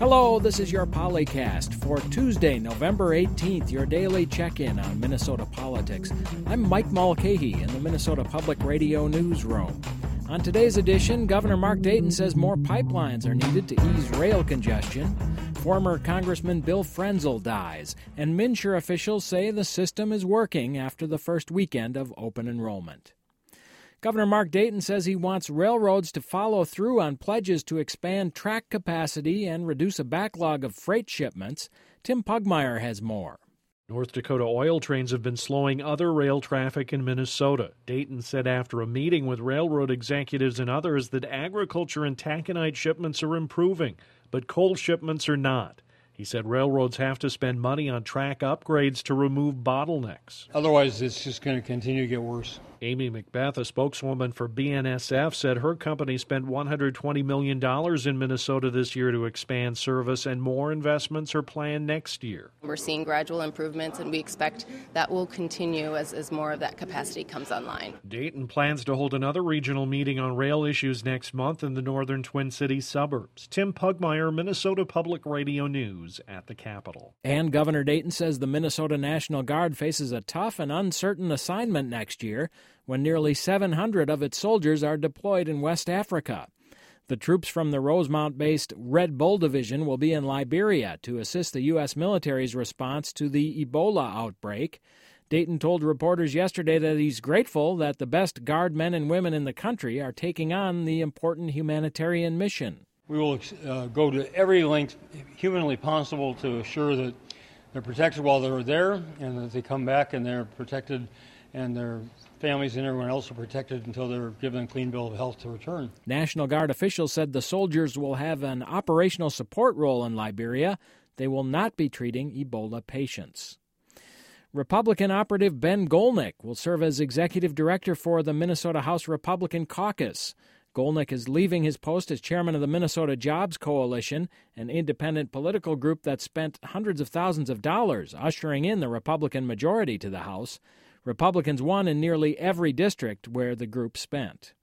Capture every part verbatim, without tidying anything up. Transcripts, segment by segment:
Hello, this is your Polycast for Tuesday, November eighteenth, your daily check-in on Minnesota politics. I'm Mike Mulcahy in the Minnesota Public Radio newsroom. On today's edition, Governor Mark Dayton says more pipelines are needed to ease rail congestion. Former Congressman Bill Frenzel dies, and MNsure officials say the system is working after the first weekend of open enrollment. Governor Mark Dayton says he wants railroads to follow through on pledges to expand track capacity and reduce a backlog of freight shipments. Tim Pugmire has more. North Dakota oil trains have been slowing other rail traffic in Minnesota. Dayton said after a meeting with railroad executives and others that agriculture and taconite shipments are improving, but coal shipments are not. He said railroads have to spend money on track upgrades to remove bottlenecks. Otherwise, it's just going to continue to get worse. Amy McBeth, a spokeswoman for B N S F, said her company spent one hundred twenty million dollars in Minnesota this year to expand service, and more investments are planned next year. We're seeing gradual improvements, and we expect that will continue as, as more of that capacity comes online. Dayton plans to hold another regional meeting on rail issues next month in the northern Twin Cities suburbs. Tim Pugmire, Minnesota Public Radio News at the Capitol. And Governor Dayton says the Minnesota National Guard faces a tough and uncertain assignment next year, when nearly seven hundred of its soldiers are deployed in West Africa. The troops from the Rosemount-based Red Bull Division will be in Liberia to assist the U S military's response to the Ebola outbreak. Dayton told reporters yesterday that he's grateful that the best Guard men and women in the country are taking on the important humanitarian mission. We will uh, go to every length humanly possible to assure that they're protected while they're there, and that they come back and they're protected, and their families and everyone else are protected until they're given a clean bill of health to return. National Guard officials said the soldiers will have an operational support role in Liberia. They will not be treating Ebola patients. Republican operative Ben Gollnick will serve as executive director for the Minnesota House Republican Caucus. Gollnick is leaving his post as chairman of the Minnesota Jobs Coalition, an independent political group that spent hundreds of thousands of dollars ushering in the Republican majority to the House. Republicans won in nearly every district where the group spent.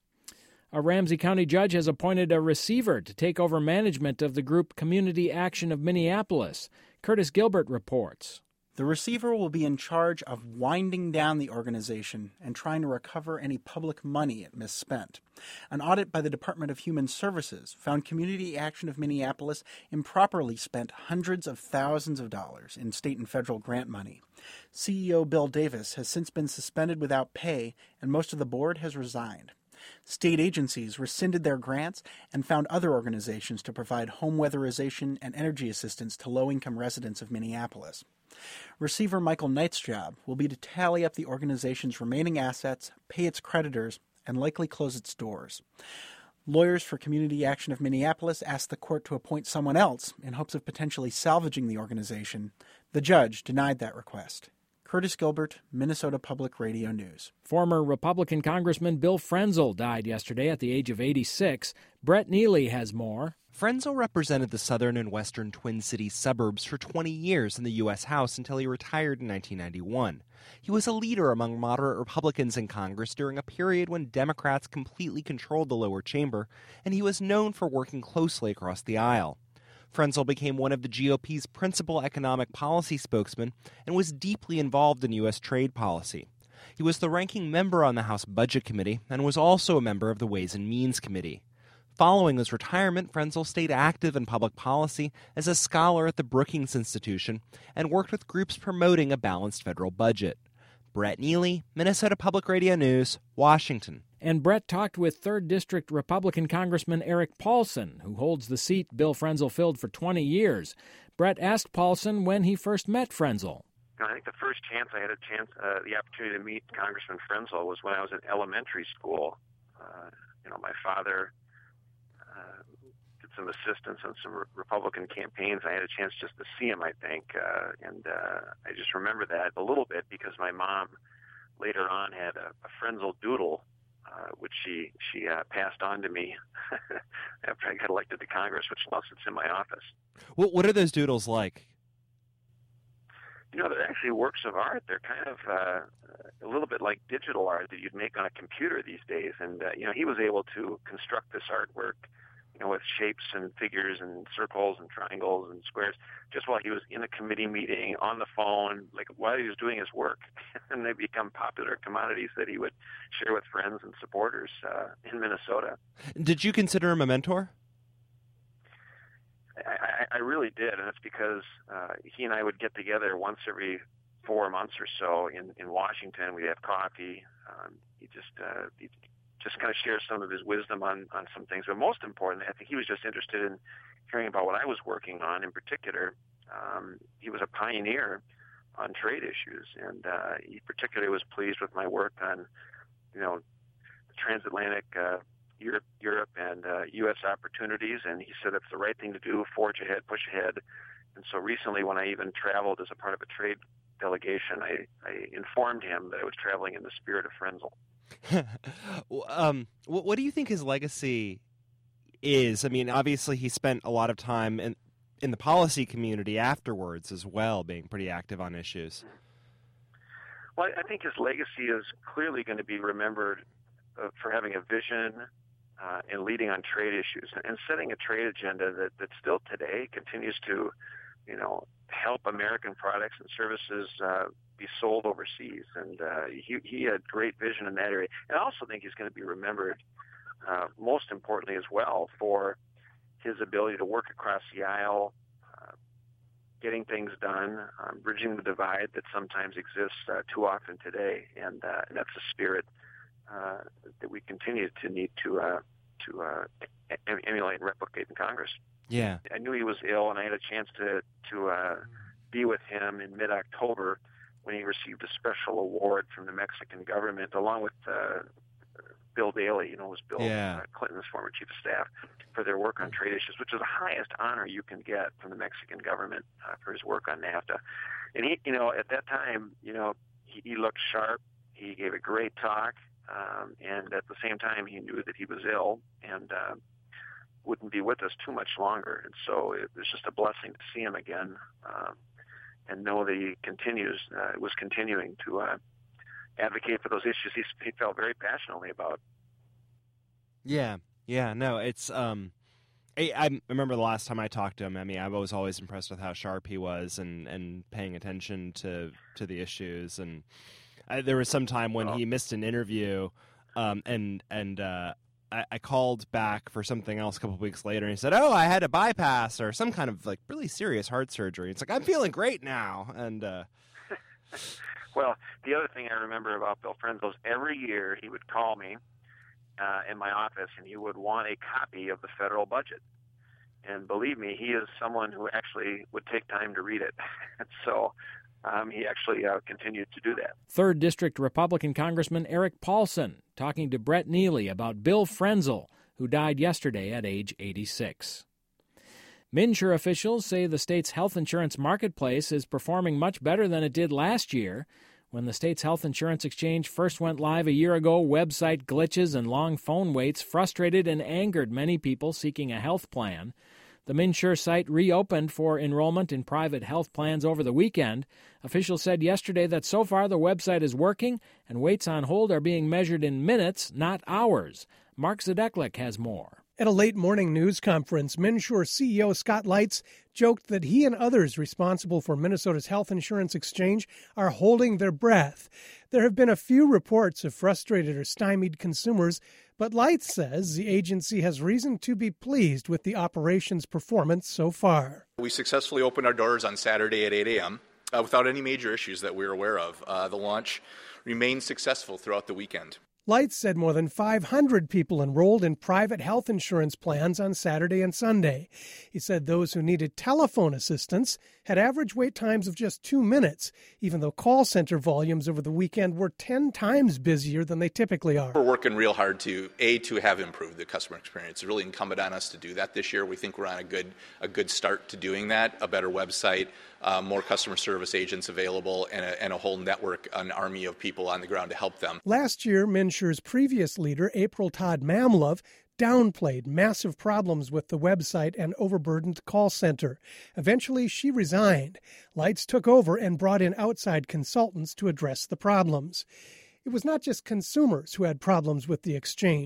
A Ramsey County judge has appointed a receiver to take over management of the group Community Action of Minneapolis. Curtis Gilbert reports. The receiver will be in charge of winding down the organization and trying to recover any public money it misspent. An audit by the Department of Human Services found Community Action of Minneapolis improperly spent hundreds of thousands of dollars in state and federal grant money. C E O Bill Davis has since been suspended without pay, and most of the board has resigned. State agencies rescinded their grants and found other organizations to provide home weatherization and energy assistance to low-income residents of Minneapolis. Receiver Michael Knight's job will be to tally up the organization's remaining assets, pay its creditors, and likely close its doors. Lawyers for Community Action of Minneapolis asked the court to appoint someone else in hopes of potentially salvaging the organization. The judge denied that request. Curtis Gilbert, Minnesota Public Radio News. Former Republican Congressman Bill Frenzel died yesterday at the age of eighty-six. Brett Neely has more. Frenzel represented the southern and western Twin Cities suburbs for twenty years in the U S House until he retired in nineteen ninety-one. He was a leader among moderate Republicans in Congress during a period when Democrats completely controlled the lower chamber, and he was known for working closely across the aisle. Frenzel became one of the G O P's principal economic policy spokesmen and was deeply involved in U S trade policy. He was the ranking member on the House Budget Committee and was also a member of the Ways and Means Committee. Following his retirement, Frenzel stayed active in public policy as a scholar at the Brookings Institution and worked with groups promoting a balanced federal budget. Brett Neely, Minnesota Public Radio News, Washington. And Brett talked with third District Republican Congressman Eric Paulson, who holds the seat Bill Frenzel filled for twenty years. Brett asked Paulson when he first met Frenzel. I think the first chance I had a chance, uh, the opportunity to meet Congressman Frenzel was when I was in elementary school. Uh, you know, my father uh, did some assistance on some re- Republican campaigns. I had a chance just to see him, I think, uh, and uh, I just remember that a little bit because my mom later on had a, a Frenzel doodle, uh, which she she uh, passed on to me after I got elected to Congress, which now sits in my office. What what are those doodles like? You know, they're actually works of art. They're kind of uh, a little bit like digital art that you'd make on a computer these days. And, uh, you know, he was able to construct this artwork, you you know, with shapes and figures and circles and triangles and squares, just while he was in a committee meeting, on the phone, like while he was doing his work. And they become popular commodities that he would share with friends and supporters uh, in Minnesota. Did you consider him a mentor? I, I really did, and it's because uh, he and I would get together once every four months or so in, in Washington. We'd have coffee. Um, he just uh, he just kind of share some of his wisdom on, on some things. But most importantly, I think he was just interested in hearing about what I was working on. In particular, um, he was a pioneer on trade issues, and uh, he particularly was pleased with my work on, you know, the transatlantic uh, Europe, Europe and uh, U S opportunities. And he said it's the right thing to do, forge ahead, push ahead. And so recently, when I even traveled as a part of a trade delegation, I, I informed him that I was traveling in the spirit of Frenzel. um, what, what do you think his legacy is? I mean, obviously he spent a lot of time in in the policy community afterwards as well, being pretty active on issues. Well, I think his legacy is clearly going to be remembered uh, for having a vision uh, and leading on trade issues and setting a trade agenda that, that still today continues to, you know, help American products and services uh, be sold overseas. And uh, he, he had great vision in that area. And I also think he's going to be remembered, uh, most importantly as well, for his ability to work across the aisle, uh, getting things done, um, bridging the divide that sometimes exists uh, too often today. And, uh, and that's the spirit uh, that we continue to need to uh, to uh, em- emulate and replicate in Congress. Yeah, I knew he was ill, and I had a chance to to uh, be with him in mid-October when he received a special award from the Mexican government, along with uh, Bill Daley, you know, was Bill yeah. uh, Clinton's former chief of staff, for their work on trade issues, which is the highest honor you can get from the Mexican government uh, for his work on NAFTA. And he, you know, at that time, you know, he, he looked sharp. He gave a great talk, um, and at the same time, he knew that he was ill and uh, wouldn't be with us too much longer. And so it was just a blessing to see him again, um, and know that he continues, uh, was continuing to uh, advocate for those issues he, he felt very passionately about. Yeah, yeah, no, it's, um, I, I remember the last time I talked to him, I mean, I was always impressed with how sharp he was and, and paying attention to, to the issues. And I, there was some time when oh. he missed an interview, um, and, and, uh, I, I called back for something else a couple of weeks later, and he said, oh, I had a bypass or some kind of, like, really serious heart surgery. It's like, I'm feeling great now. And, uh... Well, the other thing I remember about Bill Frenzel is every year he would call me uh, in my office, and he would want a copy of the federal budget. And believe me, he is someone who actually would take time to read it. And so um, he actually uh, continued to do that. Third District Republican Congressman Eric Paulson talking to Brett Neely about Bill Frenzel, who died yesterday at age eighty-six. MNsure officials say the state's health insurance marketplace is performing much better than it did last year. When the state's health insurance exchange first went live a year ago, website glitches and long phone waits frustrated and angered many people seeking a health plan. The MNsure site reopened for enrollment in private health plans over the weekend. Officials said yesterday that so far the website is working and waits on hold are being measured in minutes, not hours. Mark Zadeklik has more. At a late morning news conference, MNsure C E O Scott Lights joked that he and others responsible for Minnesota's health insurance exchange are holding their breath. There have been a few reports of frustrated or stymied consumers, but Lights says the agency has reason to be pleased with the operation's performance so far. We successfully opened our doors on Saturday at eight a.m. Uh, without any major issues that we're aware of. Uh, the launch remained successful throughout the weekend. Lights said more than five hundred people enrolled in private health insurance plans on Saturday and Sunday. He said those who needed telephone assistance had average wait times of just two minutes, even though call center volumes over the weekend were ten times busier than they typically are. We're working real hard to, A, to have improved the customer experience. It's really incumbent on us to do that this year. We think we're on a good a good start to doing that, a better website, uh, more customer service agents available, and a, and a whole network, an army of people on the ground to help them. Last year, MNsure's previous leader, April Todd Mamlove, downplayed massive problems with the website and overburdened call center. Eventually, she resigned. Lights took over and brought in outside consultants to address the problems. It was not just consumers who had problems with the exchange.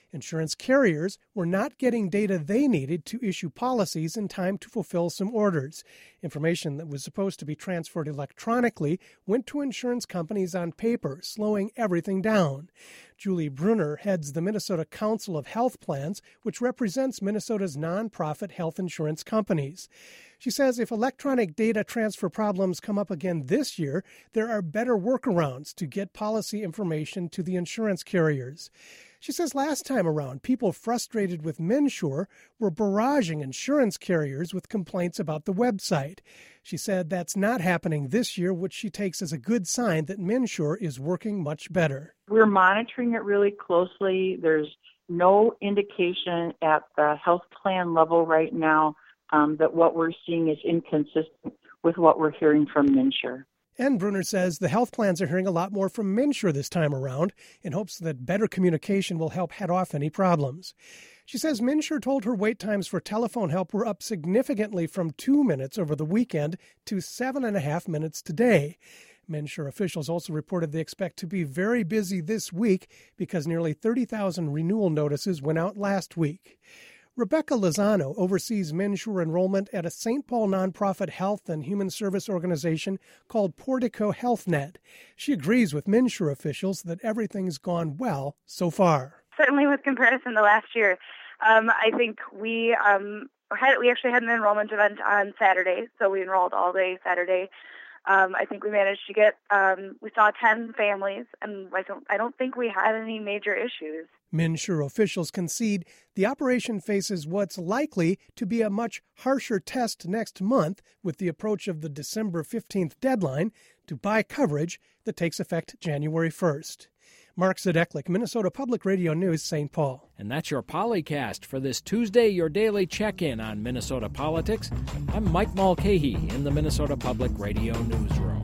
Insurance carriers were not getting data they needed to issue policies in time to fulfill some orders. Information that was supposed to be transferred electronically went to insurance companies on paper, slowing everything down. Julie Brunner heads the Minnesota Council of Health Plans, which represents Minnesota's nonprofit health insurance companies. She says if electronic data transfer problems come up again this year, there are better workarounds to get policy information to the insurance carriers. She says last time around, people frustrated with MNsure were barraging insurance carriers with complaints about the website. She said that's not happening this year, which she takes as a good sign that MNsure is working much better. We're monitoring it really closely. There's no indication at the health plan level right now um, that what we're seeing is inconsistent with what we're hearing from MNsure. And Brunner says the health plans are hearing a lot more from MNsure this time around in hopes that better communication will help head off any problems. She says MNsure told her wait times for telephone help were up significantly from two minutes over the weekend to seven and a half minutes today. MNsure officials also reported they expect to be very busy this week because nearly thirty thousand renewal notices went out last week. Rebecca Lozano oversees MNsure enrollment at a Saint Paul nonprofit health and human service organization called Portico HealthNet. She agrees with MNsure officials that everything's gone well so far. Certainly with comparison to last year. Um, I think we um, had we actually had an enrollment event on Saturday, so we enrolled all day Saturday. Um, I think we managed to get, um, we saw ten families, and I don't, I don't think we had any major issues. MNsure officials concede the operation faces what's likely to be a much harsher test next month with the approach of the December fifteenth deadline to buy coverage that takes effect January first. Mark Zadeklik, Minnesota Public Radio News, Saint Paul. And that's your Polycast for this Tuesday, your daily check-in on Minnesota politics. I'm Mike Mulcahy in the Minnesota Public Radio Newsroom.